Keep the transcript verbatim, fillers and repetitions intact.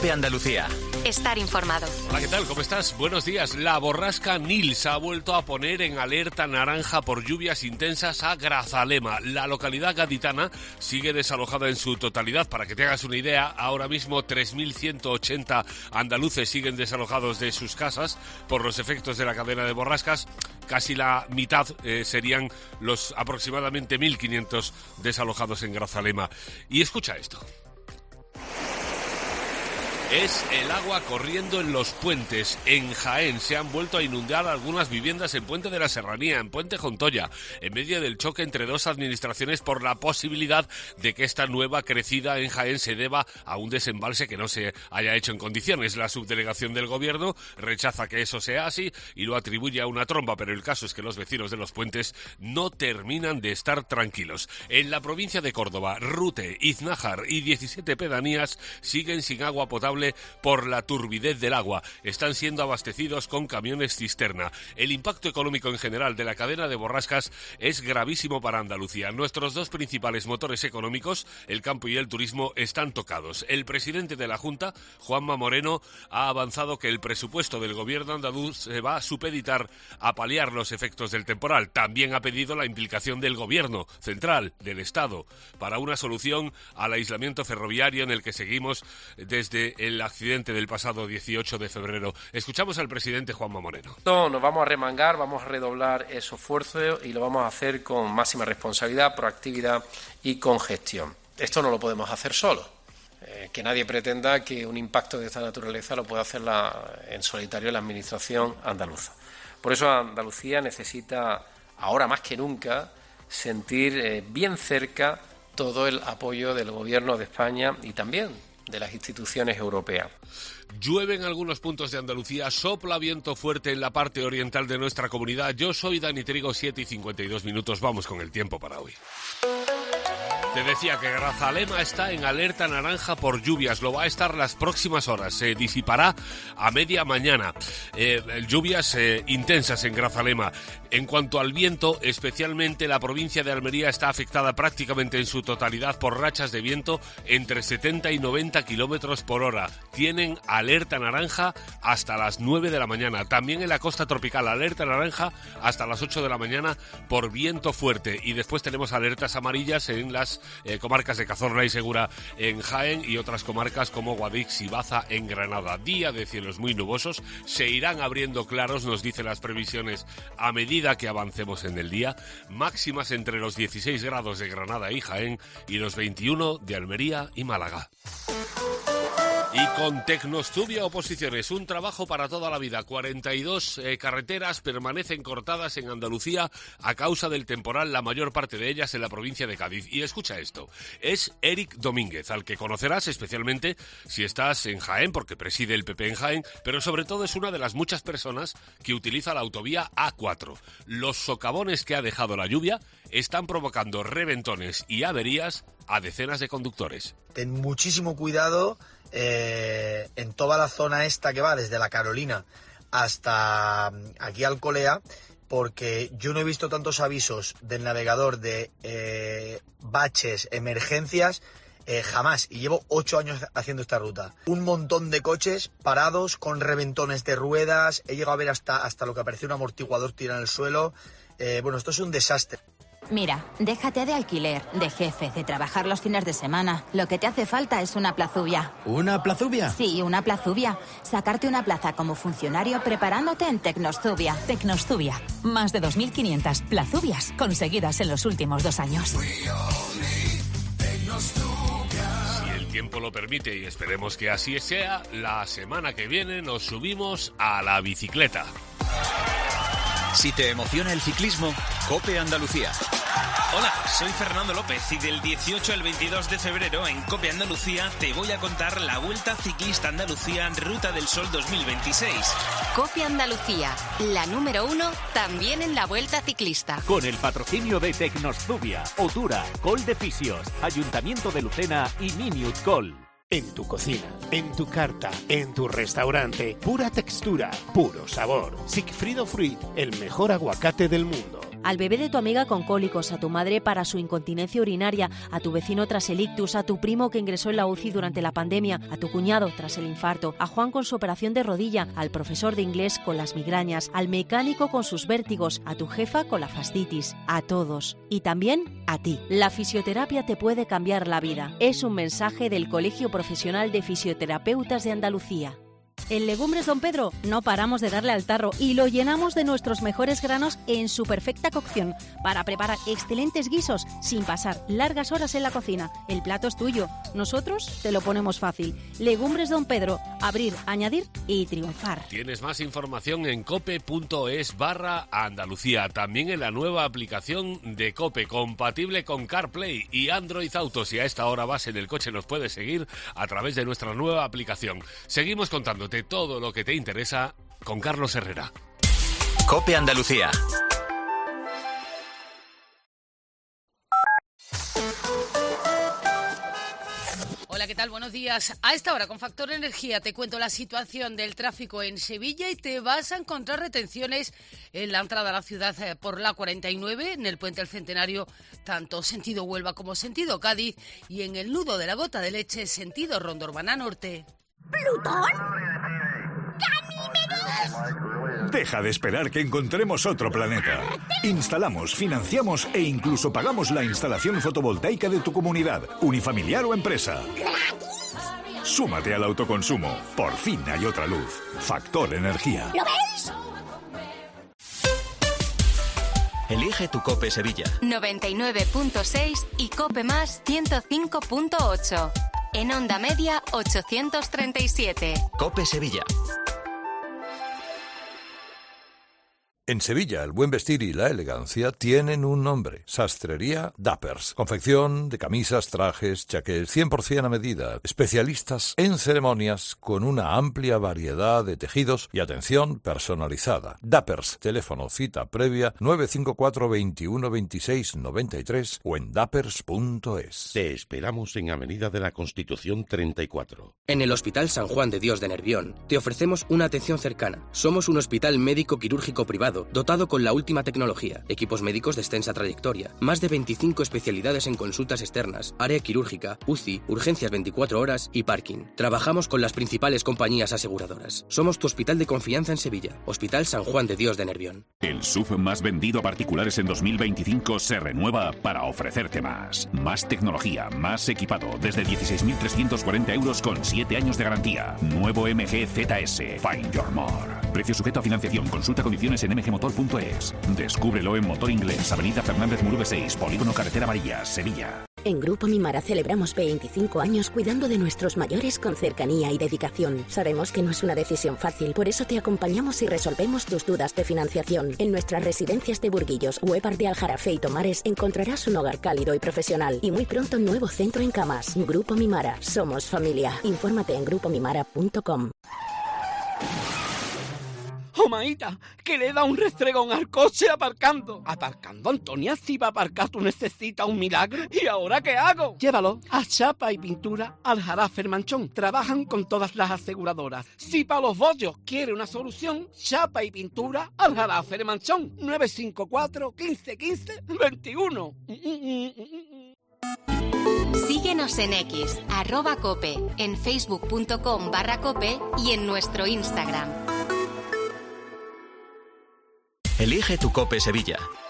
COPE Andalucía. Estar informado. Hola, ¿qué tal? ¿Cómo estás? Buenos días. La borrasca Nils ha vuelto a poner en alerta naranja por lluvias intensas a Grazalema. La localidad gaditana sigue desalojada en su totalidad. Para que te hagas una idea, ahora mismo tres mil ciento ochenta andaluces siguen desalojados de sus casas por los efectos de la cadena de borrascas. Casi la mitad eh, serían los aproximadamente mil quinientos desalojados en Grazalema. Y escucha esto. Es el agua corriendo en los puentes. En Jaén se han vuelto a inundar algunas viviendas en Puente de la Serranía, en Puente Jontoya, en medio del choque entre dos administraciones por la posibilidad de que esta nueva crecida en Jaén se deba a un desembalse que no se haya hecho en condiciones. La subdelegación del gobierno rechaza que eso sea así y lo atribuye a una tromba, pero el caso es que los vecinos de los puentes no terminan de estar tranquilos. En la provincia de Córdoba, Rute, Iznájar y diecisiete pedanías siguen sin agua potable por la turbidez del agua. Están siendo abastecidos con camiones cisterna. El impacto económico en general de la cadena de borrascas es gravísimo para Andalucía. Nuestros dos principales motores económicos, el campo y el turismo, están tocados. El presidente de la Junta, Juanma Moreno, ha avanzado que el presupuesto del gobierno andaluz se va a supeditar a paliar los efectos del temporal. También ha pedido la implicación del gobierno central, del Estado, para una solución al aislamiento ferroviario en el que seguimos desde el el accidente del pasado dieciocho de febrero. Escuchamos al presidente Juanma Moreno. No, nos vamos a remangar, vamos a redoblar esos esfuerzos y lo vamos a hacer con máxima responsabilidad, proactividad y con gestión. Esto no lo podemos hacer solo. Eh, que nadie pretenda que un impacto de esta naturaleza lo pueda hacer la, en solitario la Administración andaluza. Por eso Andalucía necesita, ahora más que nunca, sentir eh, bien cerca todo el apoyo del Gobierno de España y también de las instituciones europeas. Llueve en algunos puntos de Andalucía, sopla viento fuerte en la parte oriental de nuestra comunidad. Yo soy Dani Trigo, siete y cincuenta y dos minutos. Vamos con el tiempo para hoy. Te decía que Grazalema está en alerta naranja por lluvias. Lo va a estar las próximas horas. Se disipará a media mañana. Eh, lluvias eh, intensas en Grazalema. En cuanto al viento, especialmente la provincia de Almería está afectada prácticamente en su totalidad por rachas de viento entre setenta y noventa kilómetros por hora. Tienen alerta naranja hasta las nueve de la mañana. También en la costa tropical, alerta naranja hasta las ocho de la mañana por viento fuerte. Y después tenemos alertas amarillas en las Eh, comarcas de Cazorla y Segura en Jaén y otras comarcas como Guadix y Baza en Granada. Día de cielos muy nubosos, se irán abriendo claros, nos dicen las previsiones, a medida que avancemos en el día. Máximas entre los dieciséis grados de Granada y Jaén y los veintiuno de Almería y Málaga. Y con Tecnostubia Oposiciones, un trabajo para toda la vida. cuarenta y dos eh, carreteras permanecen cortadas en Andalucía a causa del temporal, la mayor parte de ellas en la provincia de Cádiz. Y escucha esto, es Eric Domínguez, al que conocerás especialmente si estás en Jaén, porque preside el P P en Jaén, pero sobre todo es una de las muchas personas que utiliza la autovía A cuatro. Los socavones que ha dejado la lluvia están provocando reventones y averías a decenas de conductores. Ten muchísimo cuidado eh, en toda la zona esta que va desde la Carolina hasta aquí Alcolea, porque yo no he visto tantos avisos del navegador de eh, baches, emergencias, eh, jamás, y llevo ocho años haciendo esta ruta. Un montón de coches parados con reventones de ruedas, he llegado a ver hasta, hasta lo que parecía un amortiguador tirado en el suelo. Eh, bueno, esto es un desastre. Mira, déjate de alquiler, de jefe, de trabajar los fines de semana. Lo que te hace falta es una plazubia. ¿Una plazubia? Sí, una plazubia. Sacarte una plaza como funcionario preparándote en Tecnostubia. Tecnostubia. Más de dos mil quinientas plazubias conseguidas en los últimos dos años. Si el tiempo lo permite, y esperemos que así sea, la semana que viene nos subimos a la bicicleta. Si te emociona el ciclismo, COPE Andalucía. Hola, soy Fernando López y del dieciocho al veintidós de febrero en COPE Andalucía te voy a contar la Vuelta Ciclista Andalucía Ruta del Sol dos mil veintiséis. COPE Andalucía, la número uno también en la Vuelta Ciclista. Con el patrocinio de Tecnostubia, Otura, Col de Fisios, Ayuntamiento de Lucena y Minute Col. En tu cocina, en tu carta, en tu restaurante, pura textura, puro sabor. Sigfrido Fruit, el mejor aguacate del mundo. al bebé de tu amiga con cólicos, a tu madre para su incontinencia urinaria, a tu vecino tras el ictus, a tu primo que ingresó en la U C I durante la pandemia, a tu cuñado tras el infarto, a Juan con su operación de rodilla, al profesor de inglés con las migrañas, al mecánico con sus vértigos, a tu jefa con la fascitis, a todos. Y también a ti. La fisioterapia te puede cambiar la vida. Es un mensaje del Colegio Profesional de Fisioterapeutas de Andalucía. En Legumbres Don Pedro no paramos de darle al tarro y lo llenamos de nuestros mejores granos en su perfecta cocción para preparar excelentes guisos sin pasar largas horas en la cocina. El plato es tuyo, nosotros te lo ponemos fácil. Legumbres Don Pedro, abrir, añadir y triunfar. Tienes más información en cope.es barra Andalucía, también en la nueva aplicación de Cope, compatible con CarPlay y Android Auto. Si a esta hora vas en el coche nos puedes seguir a través de nuestra nueva aplicación. Seguimos contando de todo lo que te interesa con Carlos Herrera. Cope Andalucía. Hola, ¿qué tal? Buenos días. A esta hora, con Factor Energía, te cuento la situación del tráfico en Sevilla y te vas a encontrar retenciones en la entrada a la ciudad por la cuarenta y nueve, en el Puente del Centenario, tanto sentido Huelva como sentido Cádiz, y en el nudo de la Gota de Leche, sentido Ronda Urbana Norte. ¿Plutón? ¡Ganímedes! Deja de esperar que encontremos otro planeta. Instalamos, financiamos e incluso pagamos la instalación fotovoltaica de tu comunidad, unifamiliar o empresa. Súmate al autoconsumo. Por fin hay otra luz. Factor Energía. ¿Lo ves? Elige tu Cope Sevilla. noventa y nueve punto seis y Cope Más ciento cinco punto ocho. En onda media ochocientos treinta y siete. Cope Sevilla. En Sevilla, el buen vestir y la elegancia tienen un nombre. Sastrería Dappers. Confección de camisas, trajes, chaqués, cien por ciento a medida. Especialistas en ceremonias con una amplia variedad de tejidos y atención personalizada. Dappers. Teléfono cita previa nueve cinco cuatro, veintiuno, veintiséis, noventa y tres o en dappers punto es. Te esperamos en Avenida de la Constitución treinta y cuatro. En el Hospital San Juan de Dios de Nervión te ofrecemos una atención cercana. Somos un hospital médico quirúrgico privado dotado con la última tecnología, equipos médicos de extensa trayectoria, más de veinticinco especialidades en consultas externas, área quirúrgica, U C I, urgencias veinticuatro horas y parking. Trabajamos con las principales compañías aseguradoras. Somos tu hospital de confianza en Sevilla, Hospital San Juan de Dios de Nervión. El S U V más vendido a particulares en dos mil veinticinco se renueva para ofrecerte más. Más tecnología, más equipado, desde dieciséis mil trescientos cuarenta euros con siete años de garantía. Nuevo M G Z S. Find your more. Precio sujeto a financiación. Consulta condiciones en m g motor punto es. Descúbrelo en Motor Inglés, Avenida Fernández Murube seis, Polígono Carretera Amarilla, Sevilla. En Grupo Mimara celebramos veinticinco años cuidando de nuestros mayores con cercanía y dedicación. Sabemos que no es una decisión fácil, por eso te acompañamos y resolvemos tus dudas de financiación. En nuestras residencias de Burguillos, Huépar de Aljarafe y Tomares encontrarás un hogar cálido y profesional. Y muy pronto un nuevo centro en Camas. Grupo Mimara, somos familia. Infórmate en grupo mimara punto com. ¡Oh, maíta! Que le da un restregón al coche aparcando. Aparcando, Antonia, si va a aparcar tú necesitas un milagro. ¿Y ahora qué hago? Llévalo a Chapa y Pintura Aljarafe Manchón. Trabajan con todas las aseguradoras. Si para los bollos quiere una solución, Chapa y Pintura Aljarafe Manchón. nueve cinco cuatro, quince, quince, veintiuno. Síguenos en X, arroba Cope, en facebook punto com barra Cope y en nuestro Instagram. Elige tu Cope Sevilla.